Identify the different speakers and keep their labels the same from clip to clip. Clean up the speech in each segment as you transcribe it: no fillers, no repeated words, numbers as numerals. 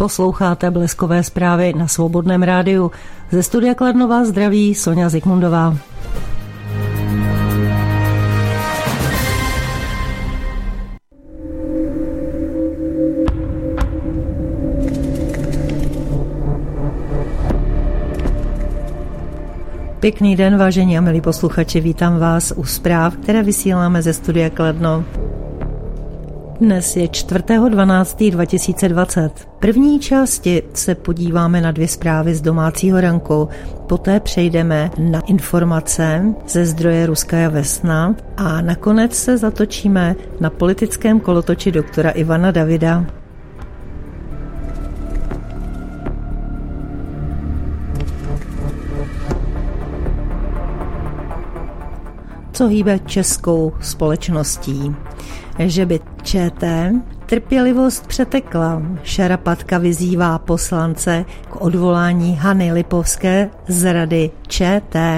Speaker 1: Posloucháte Bleskové zprávy na Svobodném rádiu. Ze studia Kladno vás zdraví Sonja Zikmundová. Pěkný den, vážení a milí posluchači, vítám vás u zpráv, které vysíláme ze studia Kladno. Dnes je 4.12.2020. V první části se podíváme na 2 zprávy z domácího ranku, poté přejdeme na informace ze zdroje Ruskaja Vesna a nakonec se zatočíme na politickém kolotoči doktora Ivana Davida. Co hýbe českou společností? Že by ČT trpělivost přetekla. Šarapatka vyzývá poslance k odvolání Hany Lipovské z rady ČT.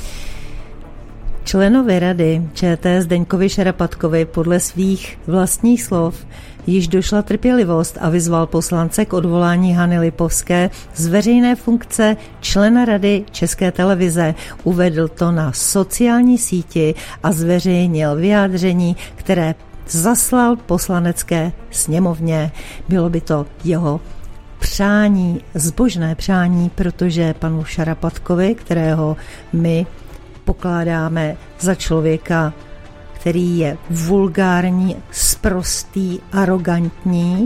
Speaker 1: Členovi rady ČT Zdeňkovi Šarapatkovi podle svých vlastních slov již došla trpělivost a vyzval poslance k odvolání Hany Lipovské z veřejné funkce člena rady České televize. Uvedl to na sociální síti a zveřejnil vyjádření, které zaslal poslanecké sněmovně. Bylo by to jeho přání, zbožné přání, protože panu Šarapatkovi, kterého my pokládáme za člověka, který je vulgární, sprostý, arogantní,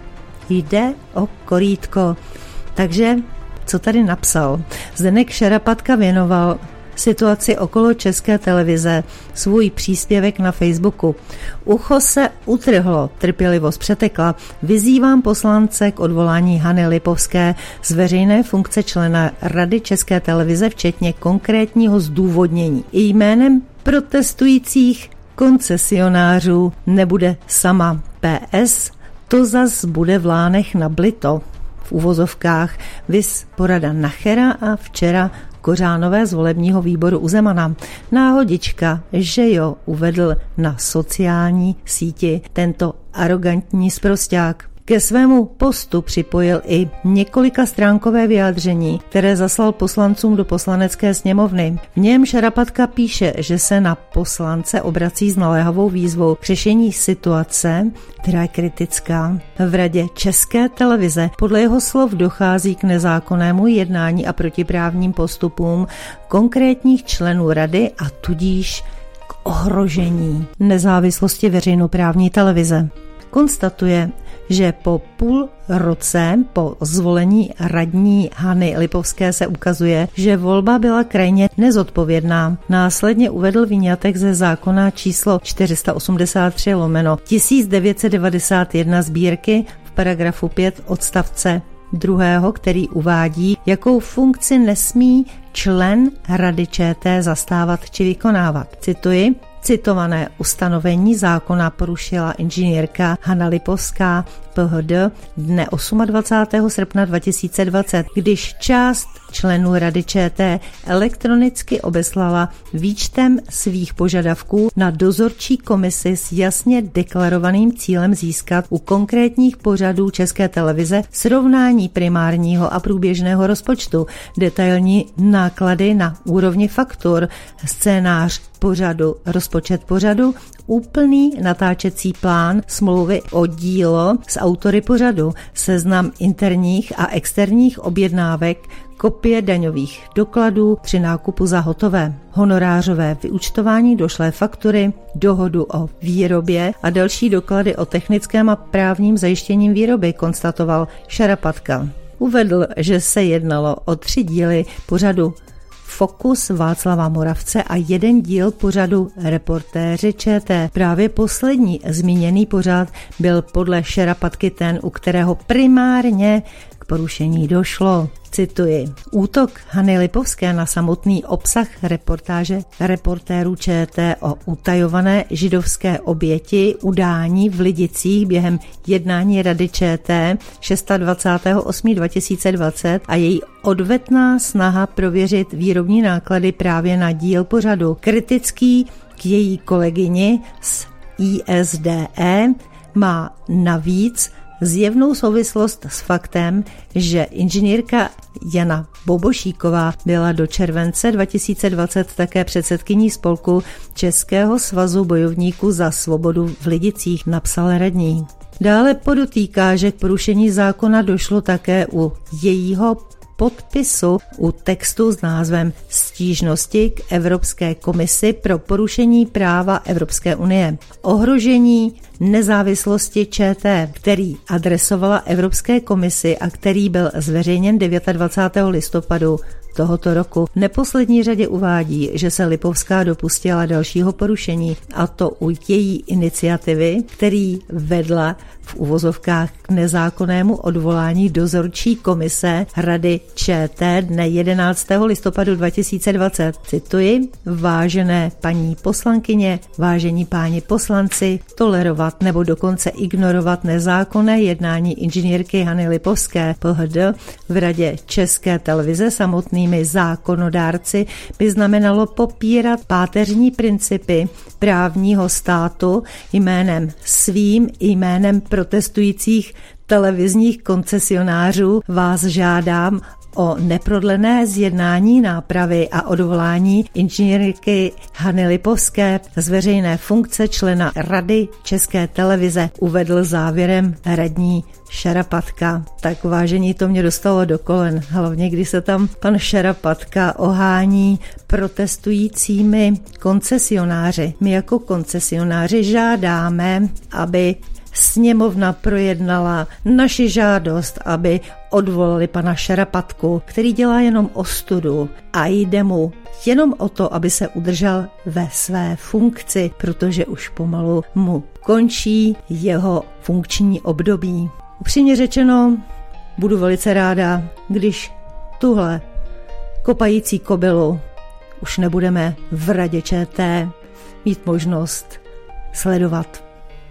Speaker 1: jde o korýtko. Takže, co tady napsal? Zdeněk Šarapatka věnoval situaci okolo České televize svůj příspěvek na Facebooku. Ucho se utrhlo, trpělivost přetekla. Vyzývám poslance k odvolání Hany Lipovské z veřejné funkce člena Rady České televize, včetně konkrétního zdůvodnění. I jménem protestujících koncesionářů nebude sama. PS, to zas bude v Lánech na Blito. V uvozovkách viz porada Nachera a včera Kořánové z volebního výboru u Zemana. Náhodička, že jo, uvedl na sociální síti tento arogantní sprosťák. Ke svému postu připojil i několikastránkové vyjádření, které zaslal poslancům do poslanecké sněmovny. V něm Šarapatka píše, že se na poslance obrací s naléhavou výzvou k řešení situace, která je kritická. V radě České televize podle jeho slov dochází k nezákonnému jednání a protiprávním postupům konkrétních členů rady a tudíž k ohrožení nezávislosti veřejnoprávní televize. Konstatuje, že po půl roce po zvolení radní Hany Lipovské se ukazuje, že volba byla krajně nezodpovědná. Následně uvedl výňatek ze zákona číslo 483/1991 sbírky v paragrafu 5 odstavce 2., který uvádí, jakou funkci nesmí člen Rady ČT zastávat či vykonávat. Cituji: citované ustanovení zákona porušila inženýrka Hana Lipovská PhD dne 28. srpna 2020, když část členů Rady ČT elektronicky obeslala výčtem svých požadavků na dozorčí komisi s jasně deklarovaným cílem získat u konkrétních pořadů České televize srovnání primárního a průběžného rozpočtu, detailní náklady na úrovni faktur, scénář pořadu, rozpočet pořadu, úplný natáčecí plán, smlouvy o dílo s autory pořadu, seznam interních a externích objednávek, kopie daňových dokladů při nákupu za hotové, honorářové vyúčtování došlé faktury, dohodu o výrobě a další doklady o technickém a právním zajištěním výroby, konstatoval Šarapatka. Uvedl, že se jednalo o 3 díly pořadu Fokus Václava Moravce a 1 díl pořadu Reportéři ČT. Právě poslední zmíněný pořad byl podle Šarapatky ten, u kterého primárně k porušení došlo. Cituji: útok Hany Lipovské na samotný obsah reportáže Reportérů ČT o utajované židovské oběti udání v Lidicích během jednání Rady ČT 26.8.2020 a její odvetná snaha prověřit výrobní náklady právě na díl pořadu. Kritický k její kolegyni z ISDE má navíc zjevnou souvislost s faktem, že inženýrka Jana Bobošíková byla do července 2020 také předsedkyní spolku Českého svazu bojovníků za svobodu v Lidicích, napsal radní. Dále podotýká, že k porušení zákona došlo také u jejího podpisu u textu s názvem Stížnosti k Evropské komisi pro porušení práva Evropské unie. Ohrožení nezávislosti ČT, který adresovala Evropské komisi a který byl zveřejněn 29. listopadu tohoto roku. V neposlední řadě uvádí, že se Lipovská dopustila dalšího porušení, a to u její iniciativy, který vedla v uvozovkách k nezákonnému odvolání dozorčí komise Rady ČT dne 11. listopadu 2020. Cituji: vážené paní poslankyně, vážení páni poslanci, tolerovat nebo dokonce ignorovat nezákonné jednání inženýrky Hany Lipovské PhD v Radě České televize samotnými zákonodárci by znamenalo popírat páteřní principy právního státu jménem svým, jménem protestujících televizních koncesionářů. Vás žádám o neprodlené zjednání nápravy a odvolání inženýrky Hany Lipovské z veřejné funkce člena Rady České televize, uvedl závěrem radní Šarapatka. Tak vážení, to mě dostalo do kolen, hlavně když se tam pan Šarapatka ohání protestujícími koncesionáři. My jako koncesionáři žádáme, aby sněmovna projednala naši žádost, aby odvolali pana Šarapatku, který dělá jenom ostudu a jde mu jenom o to, aby se udržel ve své funkci, protože už pomalu mu končí jeho funkční období. Upřímně řečeno, budu velice ráda, když tuhle kopající kobylu už nebudeme v Radě ČT mít možnost sledovat.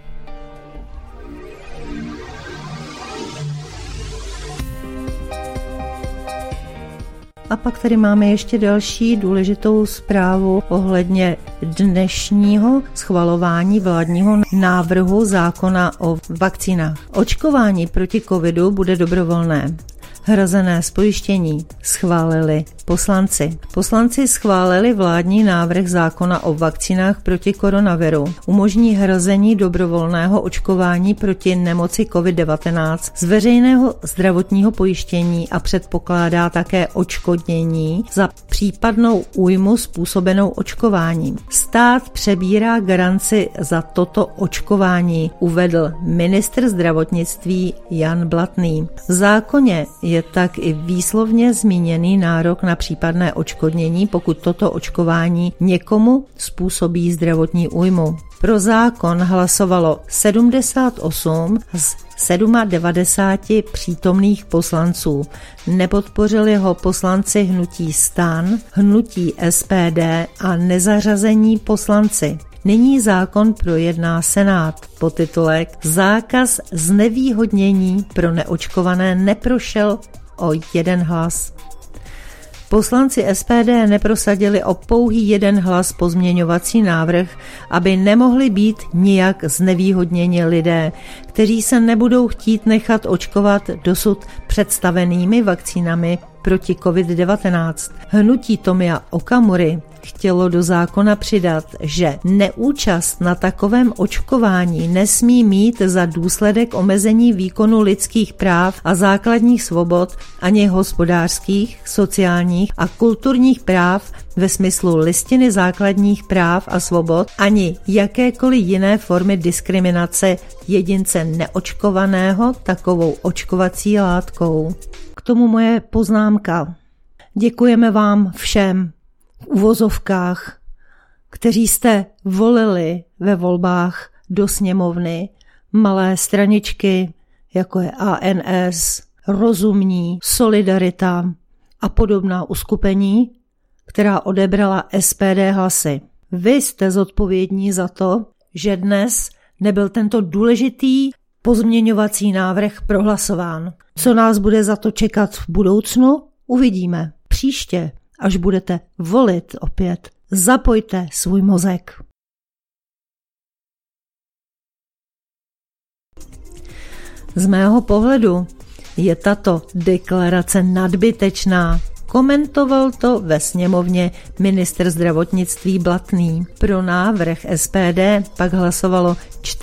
Speaker 1: A pak tady máme ještě další důležitou zprávu ohledně dnešního schvalování vládního návrhu zákona o vakcínách. Očkování proti covidu bude dobrovolné. Hrazené z pojištění schválili poslanci. Poslanci schválili vládní návrh zákona o vakcínách proti koronaviru. Umožní hrazení dobrovolného očkování proti nemoci COVID-19 z veřejného zdravotního pojištění a předpokládá také odškodnění za případnou újmu způsobenou očkováním. Stát přebírá garanci za toto očkování, uvedl ministr zdravotnictví Jan Blatný. V zákoně je tak i výslovně zmíněný nárok na případné odškodnění, pokud toto očkování někomu způsobí zdravotní újmu. Pro zákon hlasovalo 78 z 97 přítomných poslanců. Nepodpořili ho poslanci hnutí STAN, hnutí SPD a nezařazení poslanci. Nyní zákon projedná Senát. Podtitulek Zákaz znevýhodnění pro neočkované neprošel o 1 hlas. Poslanci SPD neprosadili o pouhý 1 hlas pozměňovací návrh, aby nemohli být nijak znevýhodněni lidé, kteří se nebudou chtít nechat očkovat dosud představenými vakcínami proti COVID-19. Hnutí Tomia Okamury chtělo do zákona přidat, že neúčast na takovém očkování nesmí mít za důsledek omezení výkonu lidských práv a základních svobod ani hospodářských, sociálních a kulturních práv ve smyslu Listiny základních práv a svobod ani jakékoliv jiné formy diskriminace jedince neočkovaného takovou očkovací látkou. K tomu moje poznámka. Děkujeme vám všem v uvozovkách, kteří jste volili ve volbách do sněmovny malé straničky, jako je ANS, Rozumní, Solidarita a podobná uskupení, která odebrala SPD hlasy. Vy jste zodpovědní za to, že dnes nebyl tento důležitý pozměňovací návrh prohlasován. Co nás bude za to čekat v budoucnu, uvidíme. Příště, až budete volit opět, zapojte svůj mozek. Z mého pohledu je tato deklarace nadbytečná. Komentoval to ve sněmovně ministr zdravotnictví Blatný. Pro návrh SPD pak hlasovalo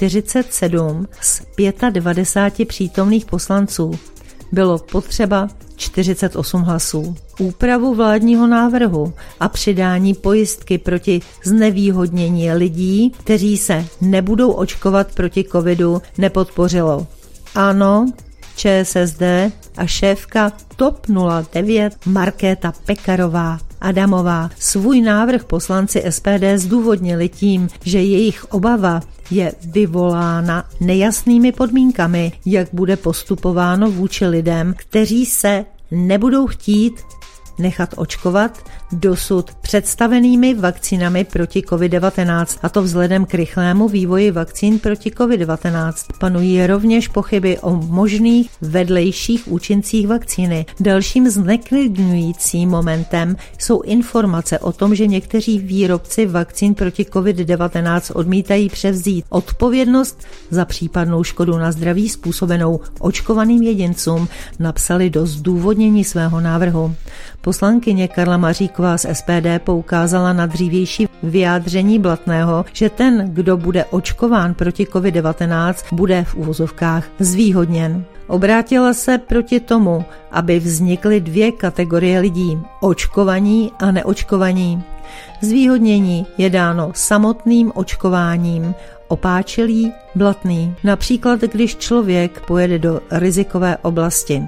Speaker 1: 47 z 95 přítomných poslanců. Bylo potřeba 48 hlasů. Úpravu vládního návrhu a přidání pojistky proti znevýhodnění lidí, kteří se nebudou očkovat proti covidu, nepodpořilo ANO, ČSSD a šéfka TOP 09 Markéta Pekarová Adamová. Svůj návrh poslanci SPD zdůvodnili tím, že jejich obava je vyvolána nejasnými podmínkami, jak bude postupováno vůči lidem, kteří se nebudou chtít nechat očkovat dosud představenými vakcínami proti COVID-19, a to vzhledem k rychlému vývoji vakcín proti COVID-19. Panují rovněž pochyby o možných vedlejších účincích vakcíny. Dalším zneklidňujícím momentem jsou informace o tom, že někteří výrobci vakcín proti COVID-19 odmítají převzít odpovědnost za případnou škodu na zdraví způsobenou očkovaným jedincům, napsali do zdůvodnění svého návrhu. Poslankyně Karla Maříková z SPD poukázala na dřívější vyjádření Blatného, že ten, kdo bude očkován proti COVID-19, bude v uvozovkách zvýhodněn. Obrátila se proti tomu, aby vznikly dvě kategorie lidí, očkovaní a neočkovaní. Zvýhodnění je dáno samotným očkováním, opáčilý Blatný. Například, když člověk pojede do rizikové oblasti.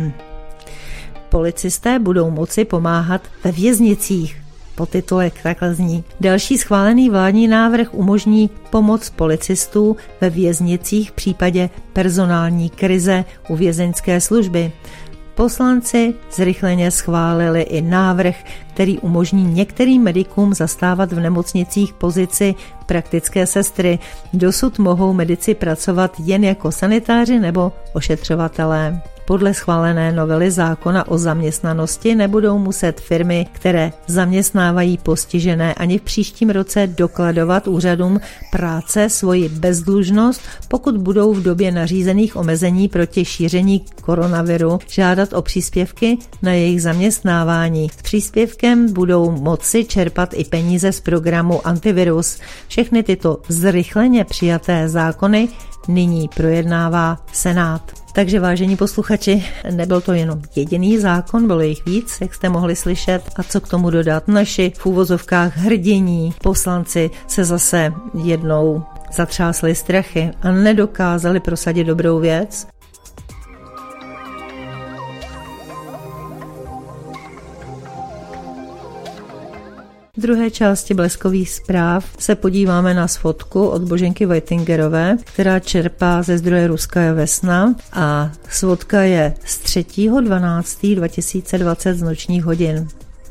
Speaker 1: Policisté budou moci pomáhat ve věznicích. Podtitulek takhle zní. Další schválený vládní návrh umožní pomoc policistů ve věznicích v případě personální krize u vězeňské služby. Poslanci zrychleně schválili i návrh, který umožní některým medikům zastávat v nemocnicích pozici praktické sestry. Dosud mohou medici pracovat jen jako sanitáři nebo ošetřovatelé. Podle schválené novely zákona o zaměstnanosti nebudou muset firmy, které zaměstnávají postižené, ani v příštím roce dokladovat úřadům práce svoji bezdlužnost, pokud budou v době nařízených omezení proti šíření koronaviru žádat o příspěvky na jejich zaměstnávání. S příspěvkem budou moci čerpat i peníze z programu Antivirus. Všechny tyto zrychleně přijaté zákony nyní projednává Senát. Takže vážení posluchači, nebyl to jenom jediný zákon, bylo jich víc, jak jste mohli slyšet. A co k tomu dodat? Naši v úvozovkách hrdiní poslanci se zase jednou zatřásli strachy a nedokázali prosadit dobrou věc. V druhé části Bleskových zpráv se podíváme na svodku od Boženky Weitingerové, která čerpá ze zdroje Ruská Vesna, a svodka je z 3.12.2020 z nočních hodin.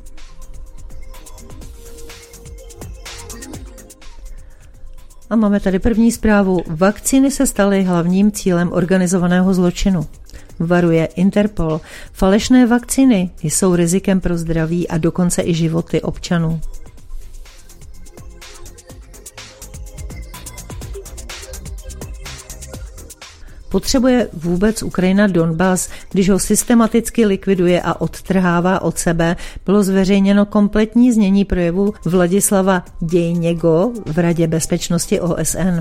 Speaker 1: A máme tady první zprávu. Vakcíny se staly hlavním cílem organizovaného zločinu. Varuje Interpol. Falešné vakcíny jsou rizikem pro zdraví a dokonce i životy občanů. Potřebuje vůbec Ukrajina Donbas, když ho systematicky likviduje a odtrhává od sebe? Bylo zveřejněno kompletní znění projevu Vladislava Dějněgo v Radě bezpečnosti OSN.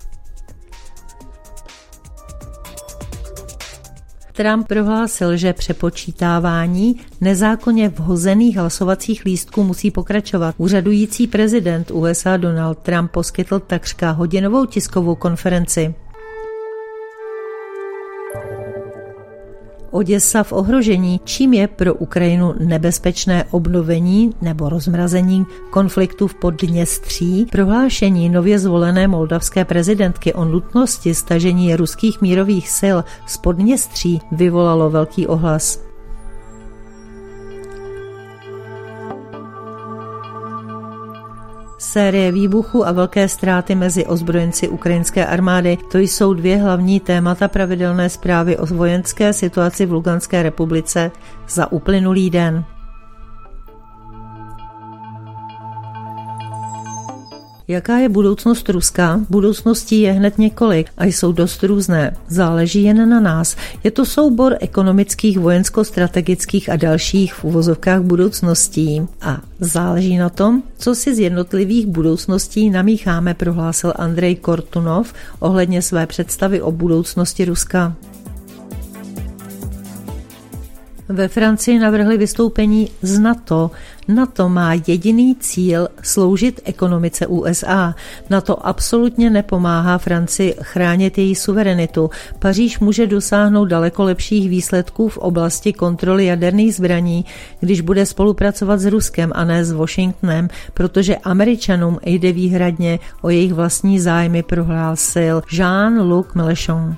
Speaker 1: Trump prohlásil, že přepočítávání nezákonně vhozených hlasovacích lístků musí pokračovat. Úřadující prezident USA Donald Trump poskytl takřka hodinovou tiskovou konferenci. Oděsa v ohrožení, čím je pro Ukrajinu nebezpečné obnovení nebo rozmrazení konfliktu v Podněstří. Prohlášení nově zvolené moldavské prezidentky o nutnosti stažení ruských mírových sil z Podněstří vyvolalo velký ohlas. Série výbuchů a velké ztráty mezi ozbrojenci ukrajinské armády, to jsou dvě hlavní témata pravidelné zprávy o vojenské situaci v Luganské republice za uplynulý den. Jaká je budoucnost Ruska? Budoucností je hned několik a jsou dost různé. Záleží jen na nás. Je to soubor ekonomických, vojensko-strategických a dalších v uvozovkách budoucností. A záleží na tom, co si z jednotlivých budoucností namícháme, prohlásil Andrej Kortunov ohledně své představy o budoucnosti Ruska. Ve Francii navrhli vystoupení z NATO. NATO má jediný cíl sloužit ekonomice USA. NATO absolutně nepomáhá Francii chránit její suverenitu. Paříž může dosáhnout daleko lepších výsledků v oblasti kontroly jaderných zbraní, když bude spolupracovat s Ruskem a ne s Washingtonem, protože Američanům jde výhradně o jejich vlastní zájmy, prohlásil Jean-Luc Mélenchon.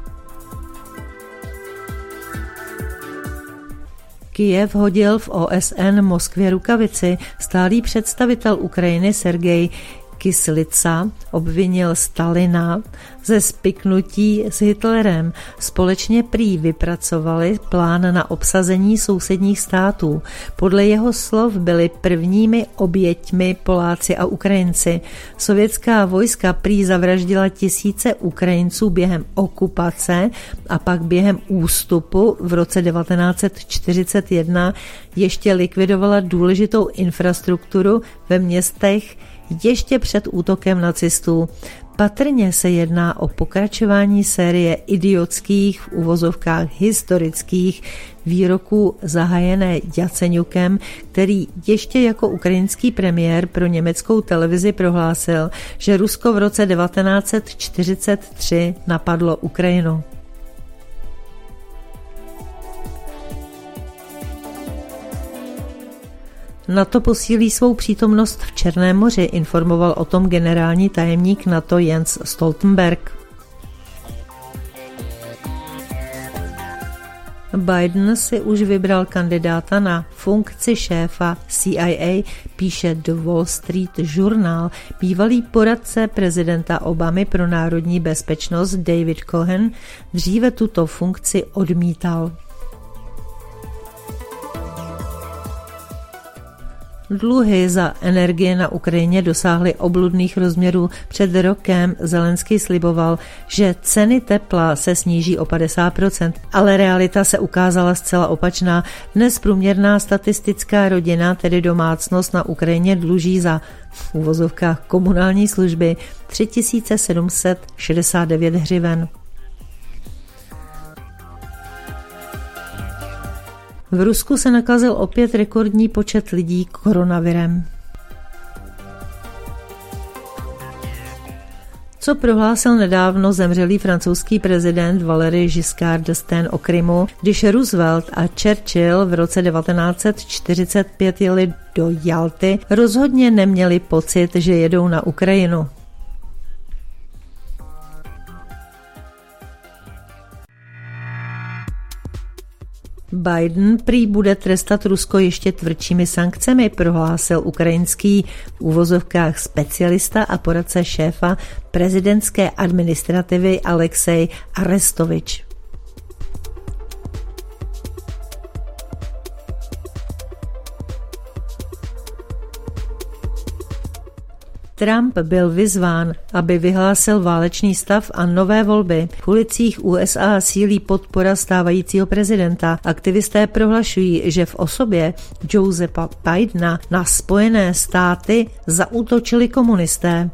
Speaker 1: Kyjev hodil v OSN Moskvě rukavici. Stálý představitel Ukrajiny Sergej Kyslyca obvinil Stalina ze spiknutí s Hitlerem. Společně prý vypracovali plán na obsazení sousedních států. Podle jeho slov byli prvními oběťmi Poláci a Ukrajinci. Sovětská vojska prý zavraždila tisíce Ukrajinců během okupace a pak během ústupu v roce 1941 ještě likvidovala důležitou infrastrukturu ve městech ještě před útokem nacistů. Patrně se jedná o pokračování série idiotských, v uvozovkách historických výroků zahájené Jaceňukem, který ještě jako ukrajinský premiér pro německou televizi prohlásil, že Rusko v roce 1943 napadlo Ukrajinu. NATO posílí svou přítomnost v Černém moři, informoval o tom generální tajemník NATO Jens Stoltenberg. Biden si už vybral kandidáta na funkci šéfa CIA, píše The Wall Street Journal. Bývalý poradce prezidenta Obamy pro národní bezpečnost David Cohen dříve tuto funkci odmítal. Dluhy za energie na Ukrajině dosáhly obludných rozměrů. Před rokem Zelenský sliboval, že ceny tepla se sníží o 50%, ale realita se ukázala zcela opačná. Dnes průměrná statistická rodina, tedy domácnost na Ukrajině, dluží za v uvozovkách komunální služby 3769 hřiven. V Rusku se nakazil opět rekordní počet lidí koronavirem. Co prohlásil nedávno zemřelý francouzský prezident Valéry Giscard d'Estaing o Krymu, když Roosevelt a Churchill v roce 1945 jeli do Jalty, rozhodně neměli pocit, že jedou na Ukrajinu. Biden prý bude trestat Rusko ještě tvrdšími sankcemi, prohlásil ukrajinský v uvozovkách specialista a poradce šéfa prezidentské administrativy Alexej Arestovič. Trump byl vyzván, aby vyhlásil válečný stav a nové volby. V ulicích USA sílí podpora stávajícího prezidenta. Aktivisté prohlašují, že v osobě Josepa Bidena na Spojené státy zaútočili komunisté.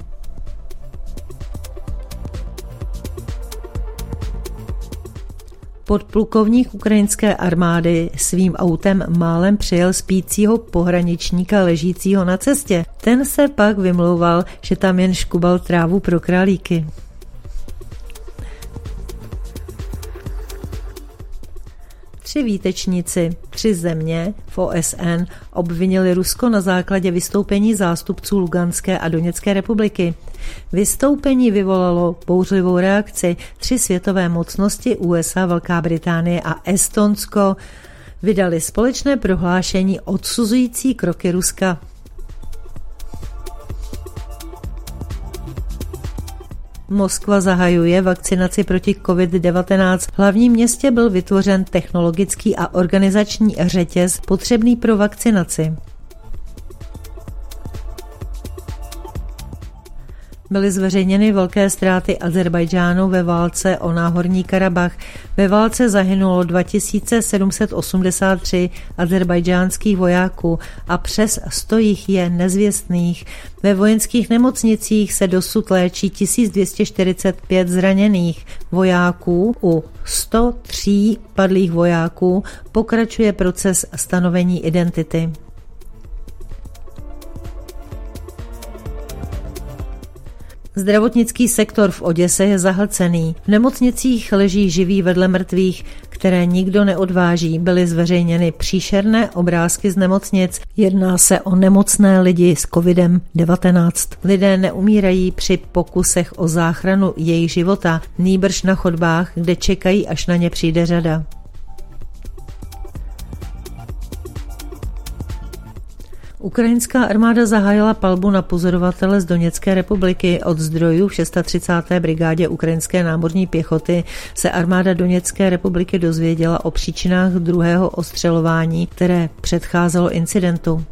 Speaker 1: Podplukovník ukrajinské armády svým autem málem přijel spícího pohraničníka ležícího na cestě. Ten se pak vymlouval, že tam jen škubal trávu pro králíky. Tři výtečníci, 3 země v OSN obvinili Rusko na základě vystoupení zástupců Luganské a Doněcké republiky. Vystoupení vyvolalo bouřlivou reakci. 3 světové mocnosti USA, Velká Británie a Estonsko vydali společné prohlášení odsuzující kroky Ruska. Moskva zahajuje vakcinaci proti COVID-19. V hlavním městě byl vytvořen technologický a organizační řetěz potřebný pro vakcinaci. byly zveřejněny velké ztráty Azerbajdžánu ve válce o Náhorní Karabach. Ve válce zahynulo 2783 azerbajdžánských vojáků a přes 100 jich je nezvěstných. Ve vojenských nemocnicích se dosud léčí 1245 zraněných vojáků. U 103 padlých vojáků pokračuje proces stanovení identity. Zdravotnický sektor v Oděse je zahlcený. V nemocnicích leží živí vedle mrtvých, které nikdo neodváží. Byly zveřejněny příšerné obrázky z nemocnic. Jedná se o nemocné lidi s COVID-19. Lidé neumírají při pokusech o záchranu jejich života, nýbrž na chodbách, kde čekají, až na ně přijde řada. Ukrajinská armáda zahájila palbu na pozorovatele z Doněcké republiky. Od zdrojů v 630. brigádě ukrajinské námořní pěchoty se armáda Doněcké republiky dozvěděla o příčinách druhého ostřelování, které předcházelo incidentu.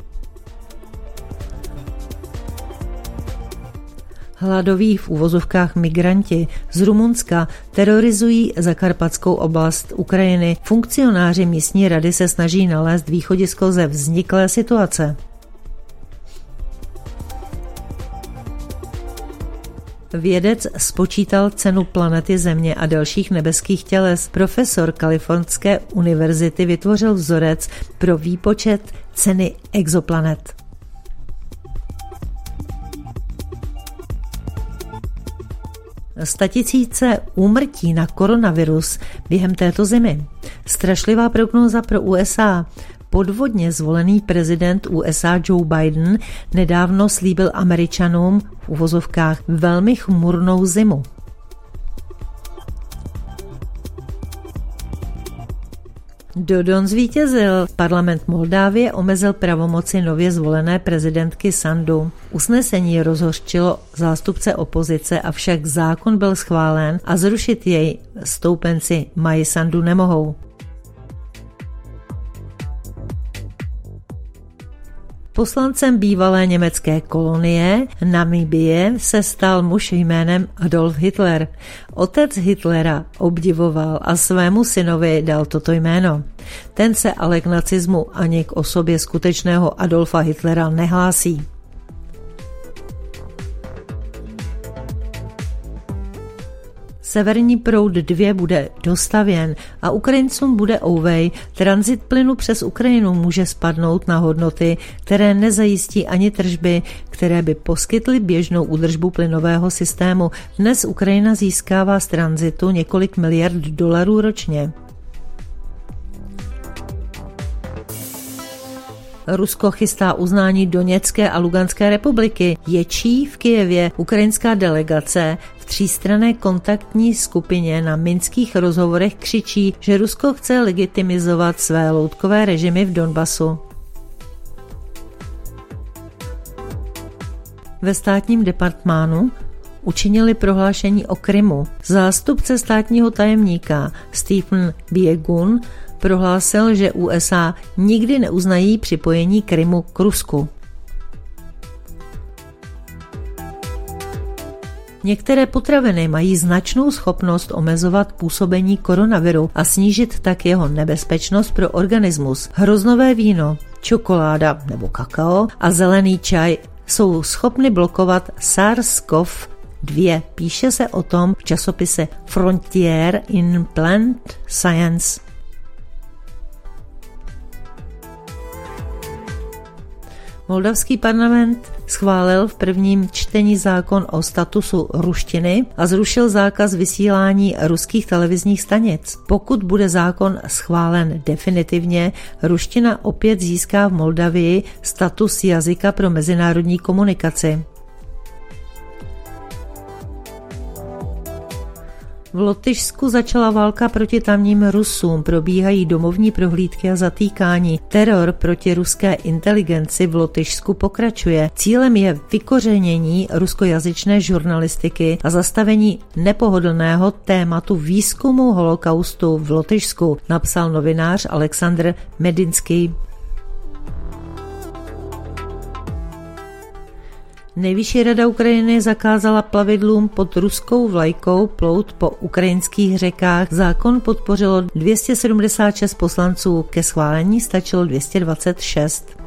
Speaker 1: Hladoví v uvozovkách migranti z Rumunska terorizují zakarpatskou oblast Ukrajiny. Funkcionáři místní rady se snaží nalézt východisko ze vzniklé situace. Vědec spočítal cenu planety Země a dalších nebeských těles. Profesor Kalifornské univerzity vytvořil vzorec pro výpočet ceny exoplanet. Statisíce úmrtí na koronavirus během této zimy. Strašlivá prognóza pro USA. Podvodně zvolený prezident USA Joe Biden nedávno slíbil Američanům v uvozovkách velmi chmurnou zimu. Dodon zvítězil. Parlament Moldávie omezil pravomoci nově zvolené prezidentky Sandu. Usnesení rozhořčilo zástupce opozice, avšak zákon byl schválen a zrušit jej stoupenci Maji Sandu nemohou. Poslancem bývalé německé kolonie Namibie se stal muž jménem Adolf Hitler. Otec Hitlera obdivoval a svému synovi dal toto jméno. Ten se ale k nacismu ani k osobě skutečného Adolfa Hitlera nehlásí. Severní proud 2 bude dostavěn a Ukrajincům bude ouvej. Tranzit plynu přes Ukrajinu může spadnout na hodnoty, které nezajistí ani tržby, které by poskytly běžnou údržbu plynového systému. Dnes Ukrajina získává z tranzitu několik miliard dolarů ročně. Rusko chystá uznání Doněcké a Luganské republiky. Ječí v Kyjevě ukrajinská delegace v třístranné kontaktní skupině na minských rozhovorech křičí, že Rusko chce legitimizovat své loutkové režimy v Donbasu. Ve státním departmánu učinili prohlášení o Krymu. Zástupce státního tajemníka Stephen Biegun prohlásil, že USA nikdy neuznají připojení Krymu k Rusku. Některé potraviny mají značnou schopnost omezovat působení koronaviru a snížit tak jeho nebezpečnost pro organismus. Hroznové víno, čokoláda nebo kakao a zelený čaj jsou schopny blokovat SARS-CoV-2. Píše se o tom v časopise Frontier in Plant Science. Moldavský parlament schválil v prvním čtení zákon o statusu ruštiny a zrušil zákaz vysílání ruských televizních stanic. Pokud bude zákon schválen definitivně, ruština opět získá v Moldavii status jazyka pro mezinárodní komunikaci. V Lotyšsku začala válka proti tamním Rusům, probíhají domovní prohlídky a zatýkání. Teror proti ruské inteligenci v Lotyšsku pokračuje. Cílem je vykořenění ruskojazyčné žurnalistiky a zastavení nepohodlného tématu výzkumu holokaustu v Lotyšsku, napsal novinář Aleksandr Medinský. Nejvyšší rada Ukrajiny zakázala plavidlům pod ruskou vlajkou plout po ukrajinských řekách. Zákon podpořilo 276 poslanců, ke schválení stačilo 226.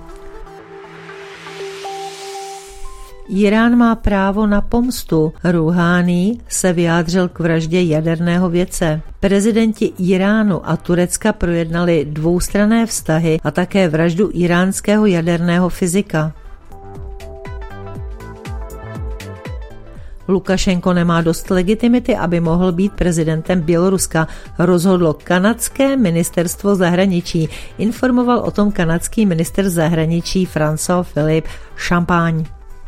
Speaker 1: Irán má právo na pomstu. Rouhání se vyjádřil k vraždě jaderného vědce. Prezidenti Iránu a Turecka projednali dvoustranné vztahy a také vraždu iránského jaderného fyzika. Lukašenko nemá dost legitimity, aby mohl být prezidentem Běloruska, rozhodlo kanadské ministerstvo zahraničí. Informoval o tom kanadský ministr zahraničí François-Philippe Champagne.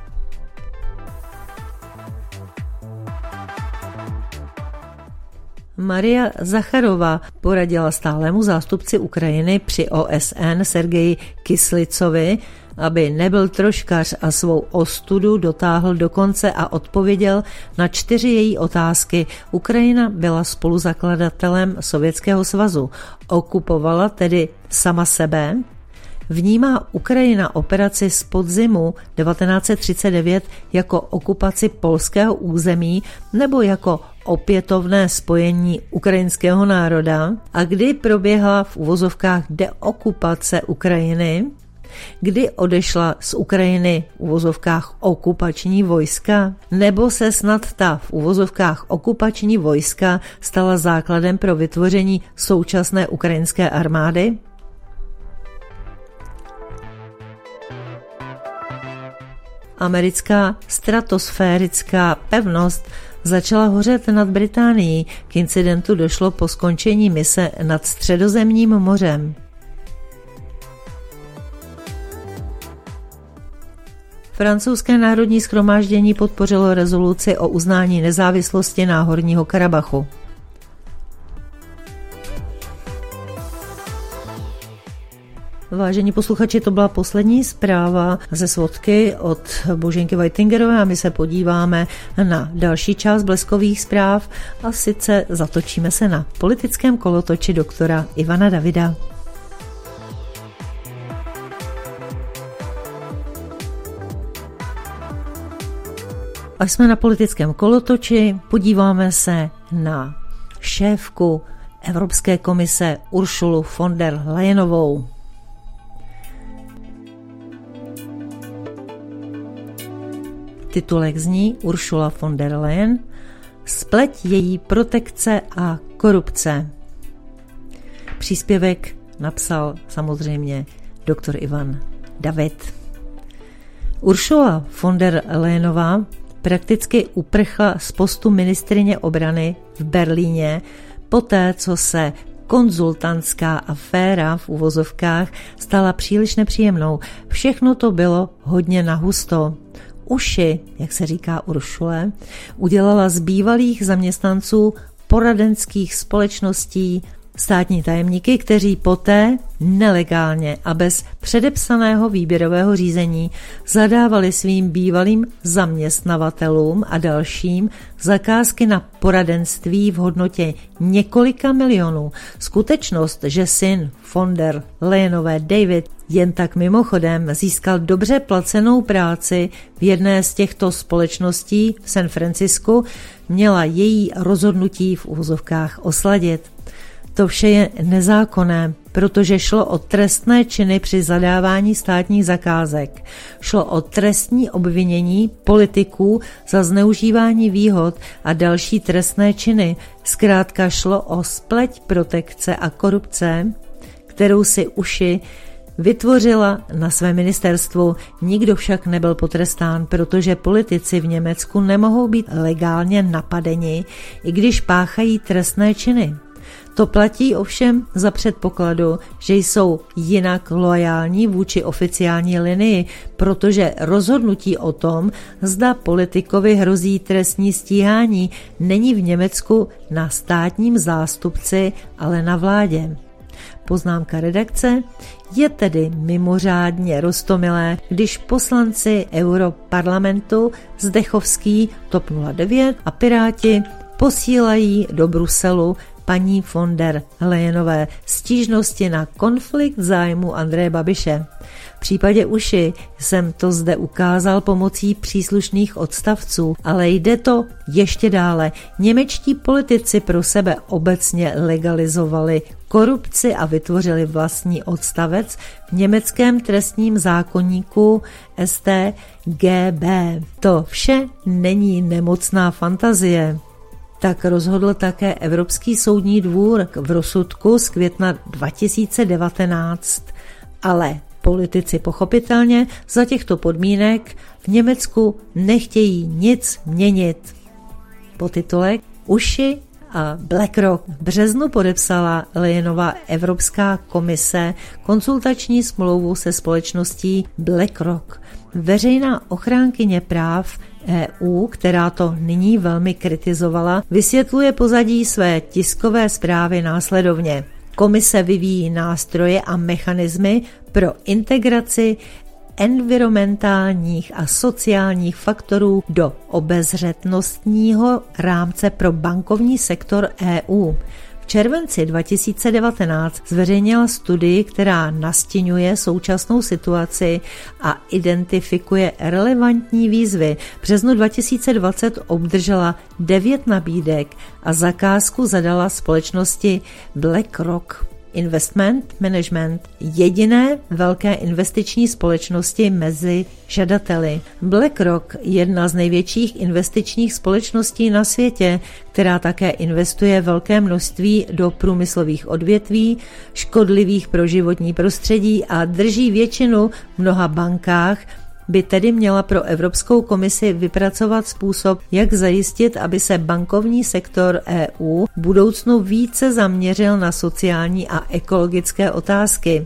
Speaker 1: Maria Zacharová poradila stálému zástupci Ukrajiny při OSN Sergeji Kyslycovi, aby nebyl troškař a svou ostudu dotáhl do konce a odpověděl na 4 její otázky. Ukrajina byla spoluzakladatelem Sovětského svazu. Okupovala tedy sama sebe? Vnímá Ukrajina operaci z podzimu 1939 jako okupaci polského území nebo jako opětovné spojení ukrajinského národa? A kdy proběhla v uvozovkách deokupace Ukrajiny? Kdy odešla z Ukrajiny v uvozovkách okupační vojska? Nebo se snad ta v uvozovkách okupační vojska stala základem pro vytvoření současné ukrajinské armády? Americká stratosférická pevnost začala hořet nad Británií. K incidentu došlo po skončení mise nad Středozemním mořem. Francouzské národní shromáždění podpořilo rezoluci o uznání nezávislosti Náhorního Karabachu. Vážení posluchači, to byla poslední zpráva ze svodky od Boženky Whitingerové a my se podíváme na další část bleskových zpráv a sice zatočíme se na politickém kolotoči doktora Ivana Davida. A jsme na politickém kolotoči, podíváme se na šéfku Evropské komise Ursulu von der Leyenovou. Titulek zní Ursula von der Leyen, spleť její protekce a korupce. Příspěvek napsal samozřejmě doktor Ivan David. Ursula von der Leyenová prakticky uprchla z postu ministryně obrany v Berlíně poté, co se konzultantská aféra v uvozovkách stala příliš nepříjemnou. Všechno to bylo hodně nahusto. Uši, jak se říká Uršule, udělala z bývalých zaměstnanců poradenských společností státní tajemníky, kteří poté nelegálně a bez předepsaného výběrového řízení zadávali svým bývalým zaměstnavatelům a dalším zakázky na poradenství v hodnotě několika milionů. Skutečnost, že syn von der Leyenové David jen tak mimochodem získal dobře placenou práci v jedné z těchto společností v San Francisku, měla její rozhodnutí v uvozovkách osladit. To vše je nezákonné, protože šlo o trestné činy při zadávání státních zakázek. Šlo o trestní obvinění politiků za zneužívání výhod a další trestné činy. Zkrátka šlo o spleť protekce a korupce, kterou si Uši vytvořila na své ministerstvu. Nikdo však nebyl potrestán, protože politici v Německu nemohou být legálně napadeni, i když páchají trestné činy. To platí ovšem za předpokladu, že jsou jinak loajální vůči oficiální linii, protože rozhodnutí o tom, zda politikovi hrozí trestní stíhání, není v Německu na státním zástupci, ale na vládě. Poznámka redakce: je tedy mimořádně roztomilé, když poslanci Europarlamentu Zdechovský, TOP 09 a Piráti posílají do Bruselu paní von der Leyenové stížnosti na konflikt zájmu Andreje Babiše. V případě Uši jsem to zde ukázal pomocí příslušných odstavců, ale jde to ještě dále. Němečtí politici pro sebe obecně legalizovali korupci a vytvořili vlastní odstavec v německém trestním zákoníku StGB. To vše není nemocná fantazie. Tak rozhodl také Evropský soudní dvůr v rozsudku z května 2019. Ale politici pochopitelně za těchto podmínek v Německu nechtějí nic měnit. Podtitulek Uši a BlackRock. V březnu podepsala Leyenová Evropská komise konzultační smlouvu se společností BlackRock. Veřejná ochránkyně práv EU, která to nyní velmi kritizovala, vysvětluje pozadí své tiskové zprávy následovně. Komise vyvíjí nástroje a mechanismy pro integraci environmentálních a sociálních faktorů do obezřetnostního rámce pro bankovní sektor EU. V červenci 2019 zveřejnila studii, která nastiňuje současnou situaci a identifikuje relevantní výzvy. V březnu 2020 obdržela 9 nabídek a zakázku zadala společnosti BlackRock Investment Management, jediné velké investiční společnosti mezi žadateli. BlackRock, jedna z největších investičních společností na světě, která také investuje velké množství do průmyslových odvětví, škodlivých pro životní prostředí a drží většinu v mnoha bankách, by tedy měla pro Evropskou komisi vypracovat způsob, jak zajistit, aby se bankovní sektor EU v budoucnu více zaměřil na sociální a ekologické otázky.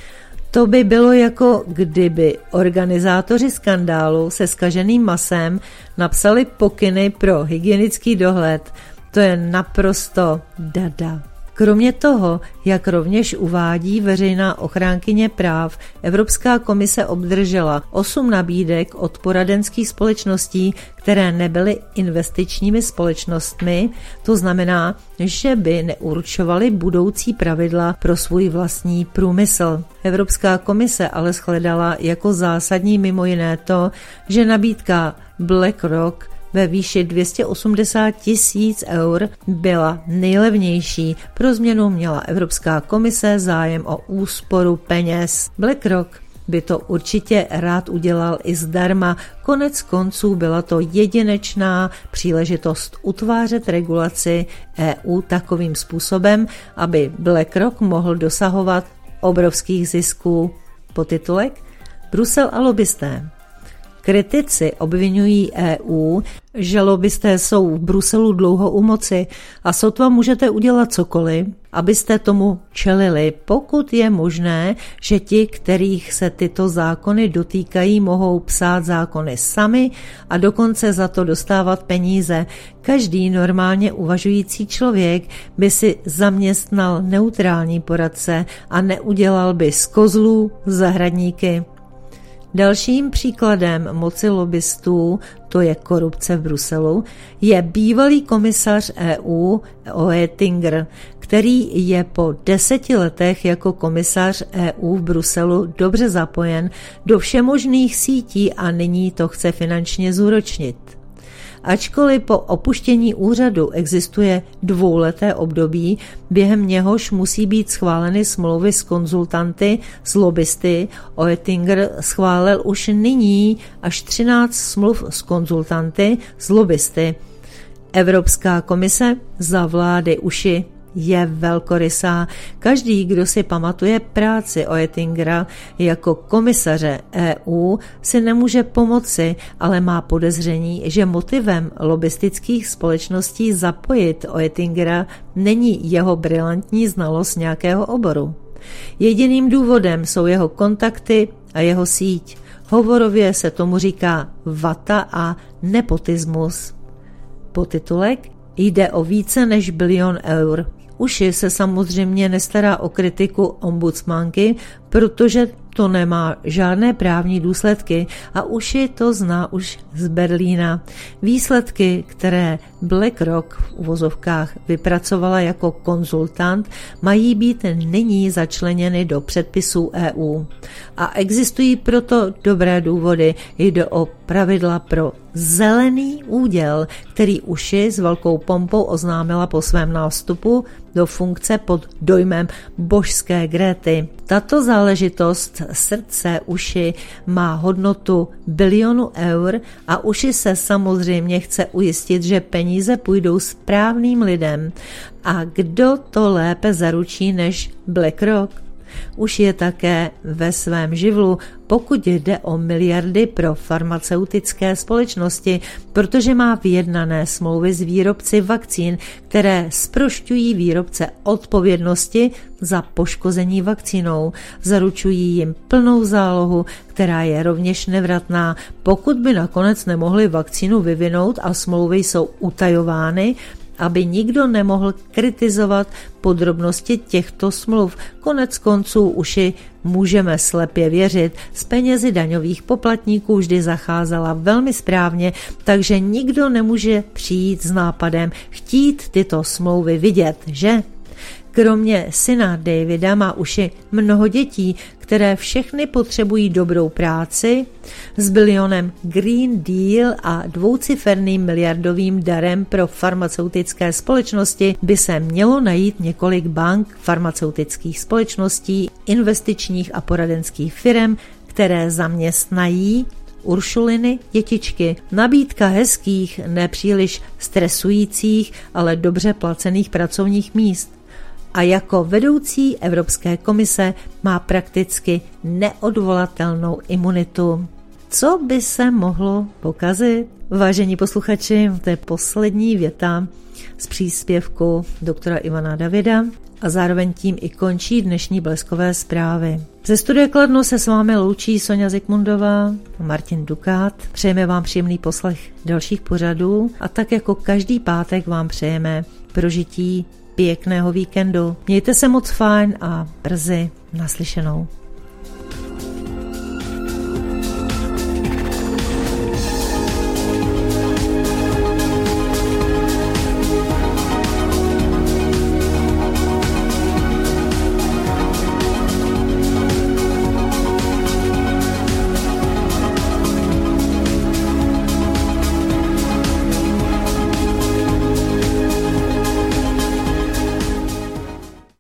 Speaker 1: To by bylo jako kdyby organizátoři skandálu se zkaženým masem napsali pokyny pro hygienický dohled. To je naprosto dada. Kromě toho, jak rovněž uvádí veřejná ochránkyně práv, Evropská komise obdržela 8 nabídek od poradenských společností, které nebyly investičními společnostmi, to znamená, že by neurčovaly budoucí pravidla pro svůj vlastní průmysl. Evropská komise ale shledala jako zásadní mimo jiné to, že nabídka BlackRock ve výši 280 000 eur byla nejlevnější. Pro změnu měla Evropská komise zájem o úsporu peněz. BlackRock by to určitě rád udělal i zdarma. Konec konců byla to jedinečná příležitost utvářet regulaci EU takovým způsobem, aby BlackRock mohl dosahovat obrovských zisků. Podtitulek Brusel a lobbysté. Kritici obvinují EU, že lobbysté jsou v Bruselu dlouho u moci a sotva můžete udělat cokoliv, abyste tomu čelili, pokud je možné, že ti, kterých se tyto zákony dotýkají, mohou psát zákony sami a dokonce za to dostávat peníze. Každý normálně uvažující člověk by si zaměstnal neutrální poradce a neudělal by z kozlů zahradníky. Dalším příkladem moci lobbystů, to je korupce v Bruselu, je bývalý komisař EU Oettinger, který je po 10 letech jako komisař EU v Bruselu dobře zapojen do všemožných sítí a nyní to chce finančně zúročnit. Ačkoliv po opuštění úřadu existuje 2leté období, během něhož musí být schváleny smlouvy s konzultanty, s lobbysty, Oettinger schválil už nyní až 13 smluv s konzultanty, s lobbysty. Evropská komise za vlády Uši je velkorysá. Každý, kdo si pamatuje práci Oettingera jako komisaře EU, si nemůže pomoci, ale má podezření, že motivem lobbystických společností zapojit Oettingera není jeho brilantní znalost nějakého oboru. Jediným důvodem jsou jeho kontakty a jeho síť. Hovorově se tomu říká vata a nepotismus. Podtitulek Jde o více než 1 bilion eur. Uši se samozřejmě nestará o kritiku ombudsmanky, protože to nemá žádné právní důsledky a Uši to zná už z Berlína. Výsledky, které BlackRock v uvozovkách vypracovala jako konzultant, mají být nyní začleněny do předpisů EU. A existují proto dobré důvody. Jde o pravidla pro zelený úděl, který Uši s velkou pompou oznámila po svém nástupu do funkce pod dojmem božské Gréty. Tato záležitost srdce Uši má hodnotu bilionu eur a Uši se samozřejmě chce ujistit, že peníze půjdou správným lidem. A kdo to lépe zaručí než BlackRock? Už je také ve svém živlu, pokud jde o miliardy pro farmaceutické společnosti, protože má vyjednané smlouvy s výrobci vakcín, které zprošťují výrobce odpovědnosti za poškození vakcínou. Zaručují jim plnou zálohu, která je rovněž nevratná. Pokud by nakonec nemohli vakcínu vyvinout a smlouvy jsou utajovány, aby nikdo nemohl kritizovat podrobnosti těchto smluv. Konec konců Uši můžeme slepě věřit. S penězi daňových poplatníků vždy zacházela velmi správně, takže nikdo nemůže přijít s nápadem chtít tyto smlouvy vidět, že? Kromě syna Davida má Uši mnoho dětí, které všechny potřebují dobrou práci. S bilionem Green Deal a dvouciferným miliardovým darem pro farmaceutické společnosti by se mělo najít několik bank, farmaceutických společností, investičních a poradenských firem, které zaměstnají Uršuliny dětičky. Nabídka hezkých, nepříliš stresujících, ale dobře placených pracovních míst. A jako vedoucí Evropské komise má prakticky neodvolatelnou imunitu. Co by se mohlo pokazit? Vážení posluchači, to je poslední věta z příspěvku doktora Ivana Davida a zároveň tím i končí dnešní Bleskové zprávy. Ze studia Kladno se s vámi loučí Sonja Zikmundová a Martin Dukát. Přejeme vám příjemný poslech dalších pořadů a tak jako každý pátek vám přejeme prožití pěkného víkendu. Mějte se moc fajn a brzy naslyšenou.